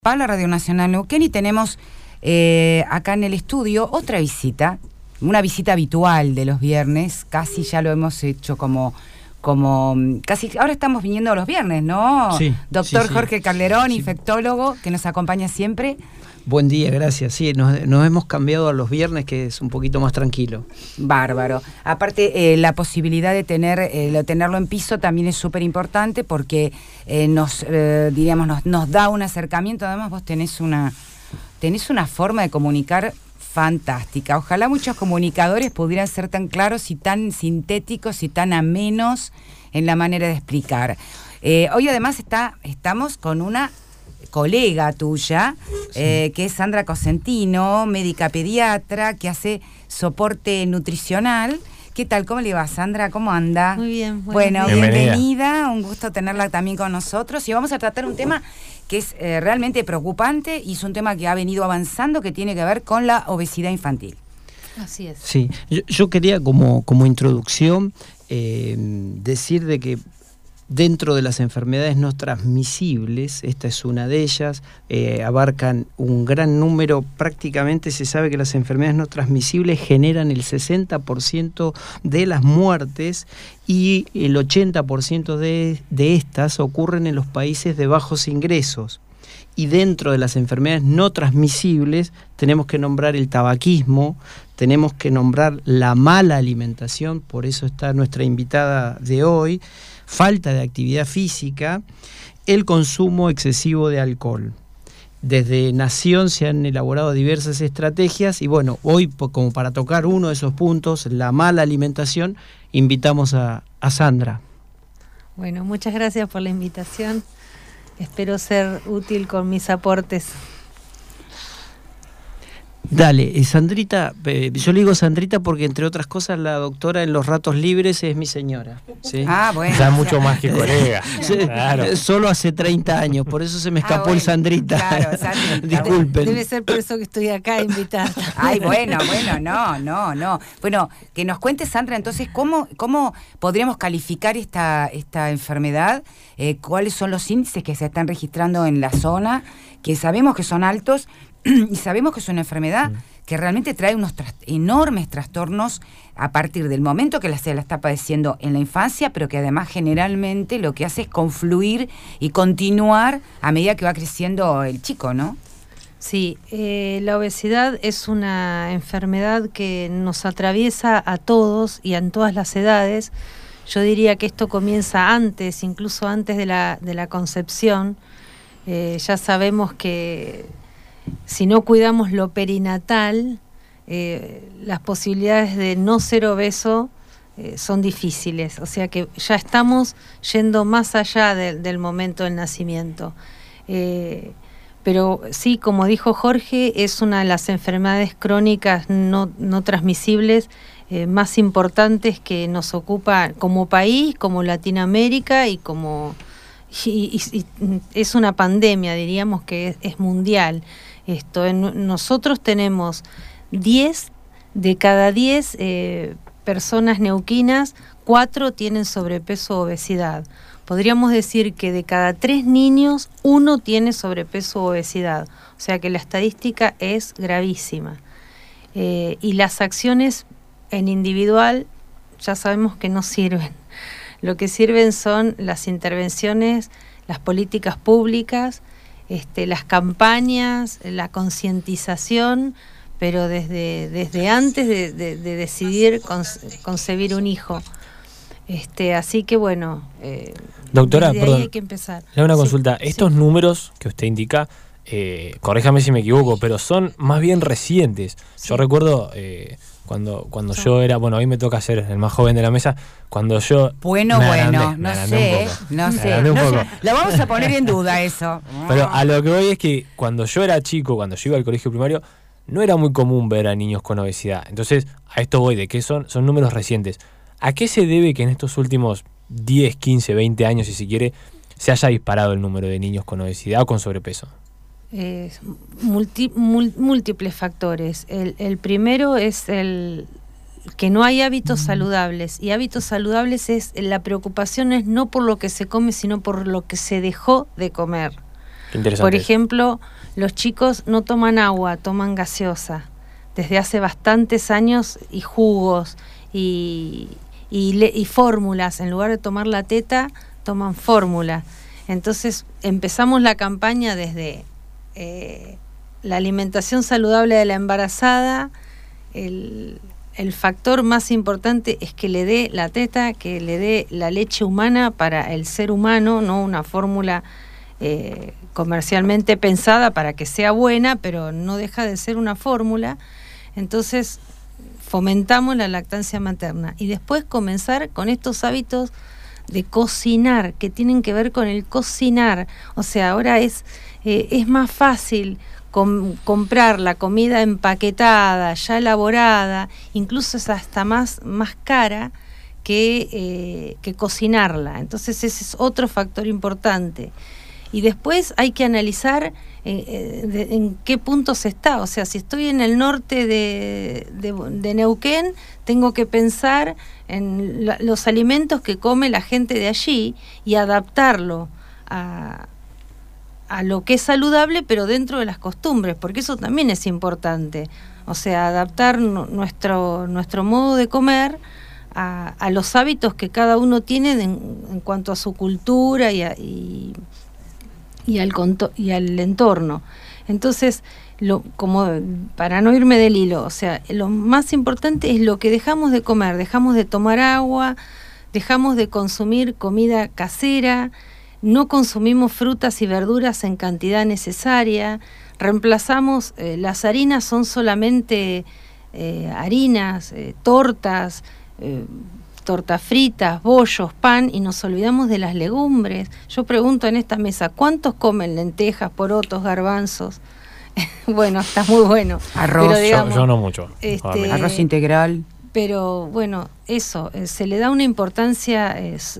Para Radio Nacional Neuquén y tenemos acá en el estudio otra visita, una visita habitual de los viernes, casi ya lo hemos hecho como casi, ahora estamos viniendo los viernes, ¿no? Sí. Doctor sí. Jorge Calderón, Sí. infectólogo, que nos acompaña siempre. Buen día, gracias. Sí, nos hemos cambiado a los viernes, que es un poquito más tranquilo. Bárbaro. Aparte, la posibilidad de tenerlo en piso también es súper importante porque nos da un acercamiento. Además, vos tenés una forma de comunicar fantástica. Ojalá muchos comunicadores pudieran ser tan claros y tan sintéticos y tan amenos en la manera de explicar. Hoy además estamos con una colega tuya, Sí. que es Sandra Cosentino, médica pediatra, que hace soporte nutricional. ¿Qué tal? ¿Cómo le va, Sandra? ¿Cómo anda? Muy bien. Bueno, Bienvenida. bienvenida. Un gusto tenerla también con nosotros. Y vamos a tratar un tema que es realmente preocupante y es un tema que ha venido avanzando, que tiene que ver con la obesidad infantil. Así es. Sí, yo quería como introducción decir de que dentro de las enfermedades no transmisibles, esta es una de ellas, abarcan un gran número, prácticamente se sabe que las enfermedades no transmisibles generan el 60% de las muertes y el 80% de estas ocurren en los países de bajos ingresos. Y dentro de las enfermedades no transmisibles tenemos que nombrar el tabaquismo, tenemos que nombrar la mala alimentación, por eso está nuestra invitada de hoy, falta de actividad física, el consumo excesivo de alcohol. Desde Nación se han elaborado diversas estrategias y bueno, hoy como para tocar uno de esos puntos, la mala alimentación, invitamos a Sandra. Bueno, muchas gracias por la invitación. Espero ser útil con mis aportes. Dale, Sandrita, yo le digo Sandrita porque entre otras cosas la doctora en los ratos libres es mi señora. ¿Sí? Ah, bueno. Ya mucho más que colega. Sí, Claro. solo hace 30 años, por eso se me escapó bueno, el Sandrita. claro, Sandrita. Disculpen. Debe ser por eso que estoy acá invitada. Ay, bueno, no. Bueno, que nos cuente, Sandra, entonces, ¿cómo podríamos calificar esta enfermedad? ¿Cuáles son los índices que se están registrando en la zona? Que sabemos que son altos y sabemos que es una enfermedad que realmente trae unos enormes trastornos a partir del momento que se la está padeciendo en la infancia, pero que además generalmente lo que hace es confluir y continuar a medida que va creciendo el chico, ¿no? Sí, la obesidad es una enfermedad que nos atraviesa a todos y en todas las edades. Yo diría que esto comienza antes, incluso antes de la concepción. Ya sabemos que si no cuidamos lo perinatal, las posibilidades de no ser obeso son difíciles. O sea que ya estamos yendo más allá del momento del nacimiento. Pero sí, como dijo Jorge, es una de las enfermedades crónicas no transmisibles más importantes que nos ocupa como país, como Latinoamérica y es una pandemia, diríamos que es mundial. Nosotros tenemos 10 de cada 10 personas neuquinas, 4 tienen sobrepeso o obesidad. Podríamos decir que de cada 3 niños, 1 tiene sobrepeso o obesidad. O sea que la estadística es gravísima. Y las acciones en individual ya sabemos que no sirven. Lo que sirven son las intervenciones, las políticas públicas, las campañas, la concientización, pero desde antes de decidir concebir un hijo. Así que bueno, Doctora, desde ahí perdón, hay que empezar. le hago una Sí, consulta. Estos sí. números que usted indica, corríjame si me equivoco, pero son más bien recientes. Sí. Yo recuerdo cuando yo era, bueno, hoy me toca ser el más joven de la mesa, cuando yo Bueno, me no agrandé sé, un no poco. Me sé. agrandé un poco. Lo vamos a poner en duda eso. Pero a lo que voy es que cuando yo era chico, cuando yo iba al colegio primario, no era muy común ver a niños con obesidad. Entonces, a esto voy, de que son números recientes. ¿A qué se debe que en estos últimos 10, 15, 20 años, si se quiere, se haya disparado el número de niños con obesidad o con sobrepeso? Múltiples factores. El primero es que no hay hábitos saludables, y hábitos saludables la preocupación es no por lo que se come, sino por lo que se dejó de comer. Qué interesante. Por ejemplo, los chicos no toman agua, toman gaseosa. Desde hace bastantes años, y jugos, y fórmulas. En lugar de tomar la teta, toman fórmula. Entonces empezamos la campaña desde la alimentación saludable de la embarazada. El factor más importante es que le dé la teta, que le dé la leche humana para el ser humano, no una fórmula comercialmente pensada para que sea buena, pero no deja de ser una fórmula. Entonces fomentamos la lactancia materna y después comenzar con estos hábitos de cocinar, que tienen que ver con el cocinar. O sea, ahora es más fácil comprar la comida empaquetada, ya elaborada, incluso es hasta más cara que cocinarla. Entonces ese es otro factor importante. Y después hay que analizar en qué puntos está. O sea, si estoy en el norte de Neuquén, tengo que pensar en los alimentos que come la gente de allí y adaptarlo a lo que es saludable, pero dentro de las costumbres, porque eso también es importante. O sea, adaptar nuestro modo de comer a los hábitos que cada uno tiene en cuanto a su cultura y al entorno. Entonces, como para no irme del hilo, o sea, lo más importante es lo que dejamos de comer, dejamos de tomar agua, dejamos de consumir comida casera, no consumimos frutas y verduras en cantidad necesaria, reemplazamos, las harinas son solamente harinas, tortas fritas, bollos, pan, y nos olvidamos de las legumbres. Yo pregunto en esta mesa, ¿cuántos comen lentejas, porotos, garbanzos? Bueno, está muy bueno. Arroz. Pero, digamos, yo no mucho. Arroz integral. Pero bueno, eso, se le da una importancia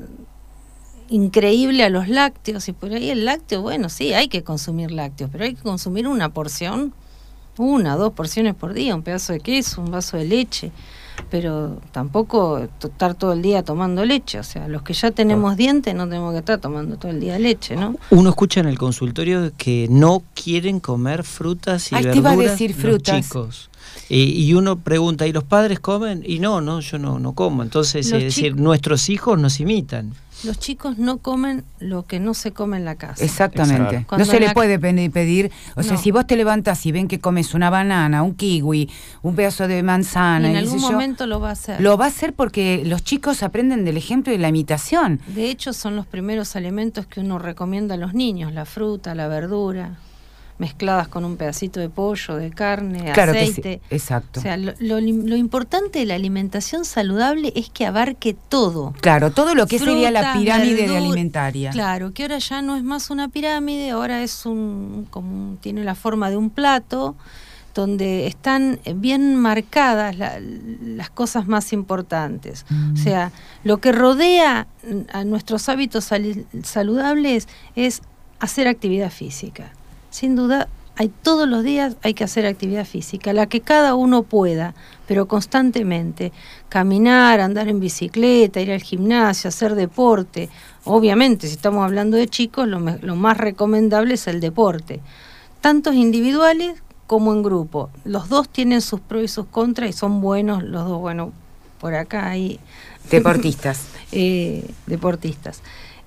increíble a los lácteos, y por ahí el lácteo, bueno, sí, hay que consumir lácteos, pero hay que consumir una porción, 1 o 2 porciones por día, un pedazo de queso, un vaso de leche. Pero tampoco estar todo el día tomando leche. O sea, los que ya tenemos dientes no tenemos que estar tomando todo el día leche, ¿no? Uno escucha en el consultorio que no quieren comer frutas y verduras, te iba a decir frutas. Los chicos. Y uno pregunta, ¿y los padres comen? Y no, yo no como. Entonces, es decir, nuestros hijos nos imitan. Los chicos no comen lo que no se come en la casa. Exactamente. No se le puede pedir, o sea, si vos te levantás y ven que comes una banana, un kiwi, un pedazo de manzana, y en algún momento lo va a hacer. Lo va a hacer porque los chicos aprenden del ejemplo y la imitación. De hecho, son los primeros alimentos que uno recomienda a los niños, la fruta, la verdura, mezcladas con un pedacito de pollo, de carne, claro, aceite. Que sí, exacto. O sea, lo importante de la alimentación saludable es que abarque todo. Claro, todo lo que Frutas, sería la pirámide de verdura, alimentaria. Claro, que ahora ya no es más una pirámide, ahora es tiene la forma de un plato donde están bien marcadas las cosas más importantes. O sea, lo que rodea a nuestros hábitos saludables es hacer actividad física. Sin duda, todos los días hay que hacer actividad física, la que cada uno pueda, pero constantemente. Caminar, andar en bicicleta, ir al gimnasio, hacer deporte. Obviamente, si estamos hablando de chicos, lo más recomendable es el deporte. Tantos individuales como en grupo. Los dos tienen sus pros y sus contras y son buenos los dos. Bueno, por acá hay... Deportistas. Deportistas.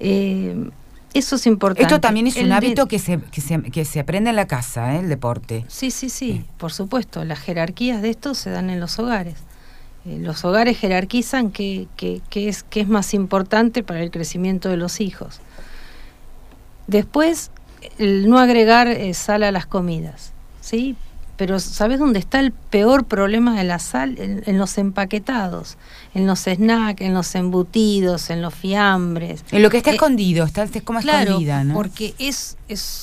Eso es importante. Esto también es un hábito que se aprende en la casa, el deporte. Sí, por supuesto. Las jerarquías de esto se dan en los hogares. Los hogares jerarquizan qué es más importante para el crecimiento de los hijos. Después, el no agregar sal a las comidas, ¿sí? Pero ¿sabes dónde está el peor problema de la sal? En los empaquetados, en los snacks, en los embutidos, en los fiambres. En lo que está escondido, está como escondida, ¿no? Porque es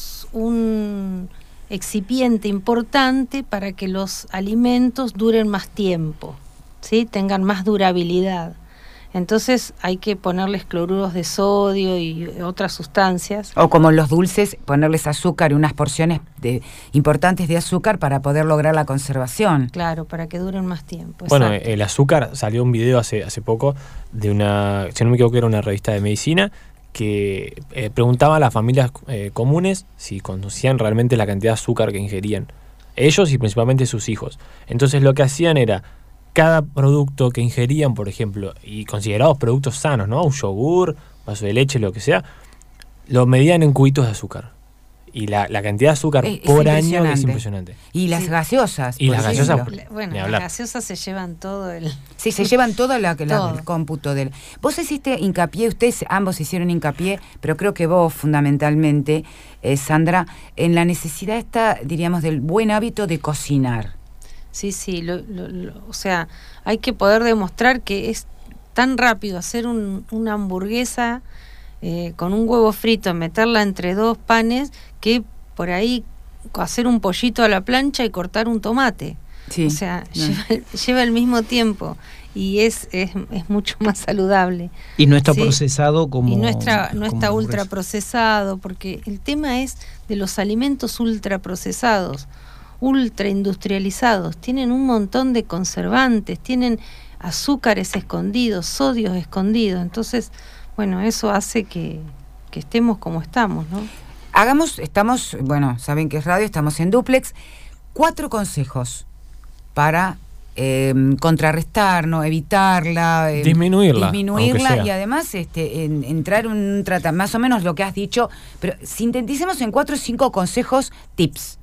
un excipiente importante para que los alimentos duren más tiempo, ¿sí? Tengan más durabilidad. Entonces hay que ponerles cloruros de sodio y otras sustancias. O como los dulces, ponerles azúcar y unas porciones importantes de azúcar para poder lograr la conservación. Claro, para que duren más tiempo. Bueno, exacto. el azúcar, salió un video hace poco de si no me equivoco, era una revista de medicina, que preguntaban a las familias comunes si conocían realmente la cantidad de azúcar que ingerían ellos y principalmente sus hijos. Entonces lo que hacían era, cada producto que ingerían, por ejemplo, y considerados productos sanos, ¿no? Un yogur, vaso de leche, lo que sea, lo medían en cubitos de azúcar. Y la cantidad de azúcar por año es impresionante. Y las gaseosas. Y las gaseosas, bueno, las gaseosas se llevan todo el... Sí, se llevan todo el cómputo del... Vos hiciste hincapié, ustedes ambos hicieron hincapié, pero creo que vos fundamentalmente, Sandra, en la necesidad esta, diríamos, del buen hábito de cocinar. Sí, o sea, hay que poder demostrar que es tan rápido hacer una hamburguesa con un huevo frito, meterla entre dos panes, que por ahí hacer un pollito a la plancha y cortar un tomate. Sí, o sea, lleva el mismo tiempo y es mucho más saludable. Y no está procesado como... Y no está como ultra procesado, porque el tema es de los alimentos ultra procesados, ultra industrializados. Tienen un montón de conservantes, tienen azúcares escondidos, sodios escondidos. Entonces, bueno, eso hace que estemos como estamos, ¿no? Saben que es radio, estamos en Duplex. 4 consejos para contrarrestar, ¿no? Evitarla, disminuirla y además entrar en un tratamiento, más o menos lo que has dicho, pero sinteticemos en 4 o 5 consejos, tips.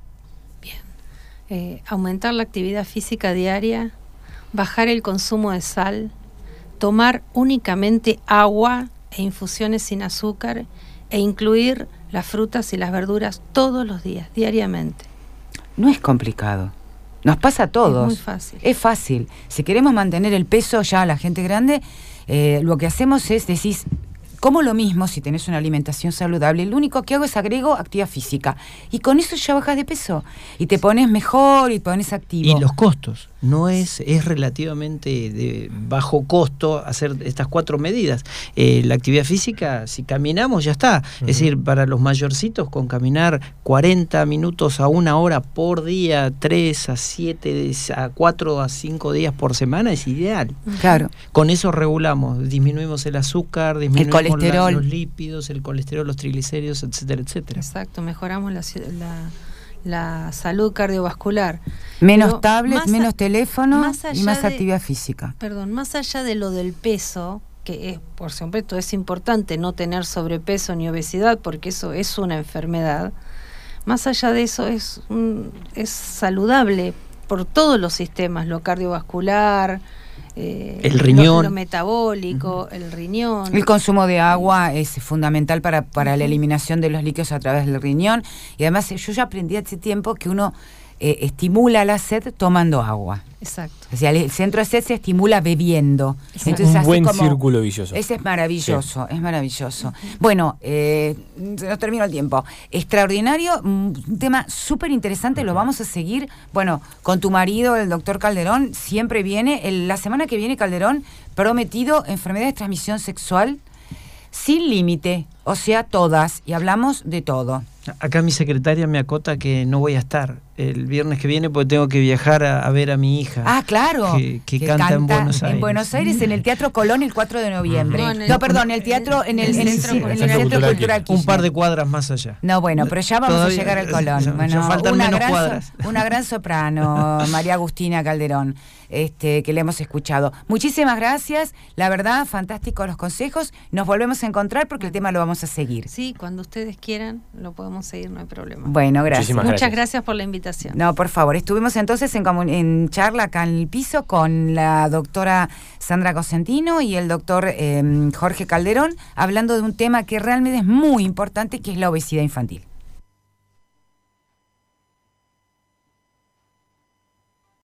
Bien. Aumentar la actividad física diaria, bajar el consumo de sal, tomar únicamente agua e infusiones sin azúcar e incluir las frutas y las verduras todos los días, diariamente. No es complicado. Nos pasa a todos. Es muy fácil. Es fácil. Si queremos mantener el peso ya a la gente grande, lo que hacemos es decir, como lo mismo si tenés una alimentación saludable, lo único que hago es agrego actividad física. Y con eso ya bajas de peso. Y te pones mejor y te pones activo. Y los costos. No es relativamente de bajo costo hacer estas 4 medidas. La actividad física, si caminamos, ya está. Es decir, para los mayorcitos, con caminar 40 minutos a 1 hora por día, 3 a 7, a 4 a 5 días por semana, es ideal. Claro. Con eso regulamos, disminuimos el azúcar, disminuimos el colesterol, los lípidos, el colesterol, los triglicéridos, etcétera, etcétera. Exacto, mejoramos la salud cardiovascular. Menos tablets, menos teléfono y más actividad física. Perdón, más allá de lo del peso, que es, por supuesto, es importante no tener sobrepeso ni obesidad, porque eso es una enfermedad. Más allá de eso, es saludable por todos los sistemas, lo cardiovascular, el riñón, lo metabólico, el riñón. El consumo de agua es fundamental para la eliminación de los líquidos a través del riñón. Y además yo ya aprendí hace tiempo que uno estimula la sed tomando agua. Exacto. O sea, el centro de sed se estimula bebiendo. Entonces, un buen círculo vicioso. Ese es maravilloso, sí. Es maravilloso. Bueno, se nos terminó el tiempo. Extraordinario, un tema súper interesante, lo vamos a seguir. Bueno, con tu marido, el doctor Calderón, siempre viene. La semana que viene, Calderón, prometido enfermedades de transmisión sexual sin límite, o sea, todas, y hablamos de todo. Acá mi secretaria me acota que no voy a estar el viernes que viene porque tengo que viajar a ver a mi hija. Ah, claro. Que canta en Buenos Aires. En Buenos Aires, en el Teatro Colón, el 4 de noviembre. El teatro, en el Centro Cultural Kirchner. Un par de cuadras más allá. No, bueno, pero ya vamos a llegar al Colón. Bueno, faltan menos cuadras. Una gran soprano, María Agustina Calderón, que le hemos escuchado. Muchísimas gracias. La verdad, fantásticos los consejos. Nos volvemos a encontrar porque el tema lo vamos a seguir. Sí, cuando ustedes quieran, lo podemos seguir, no hay problema. Bueno, gracias. Muchas gracias por la invitación. No, por favor. Estuvimos entonces en charla acá en el piso con la doctora Sandra Cosentino y el doctor Jorge Calderón, hablando de un tema que realmente es muy importante, que es la obesidad infantil.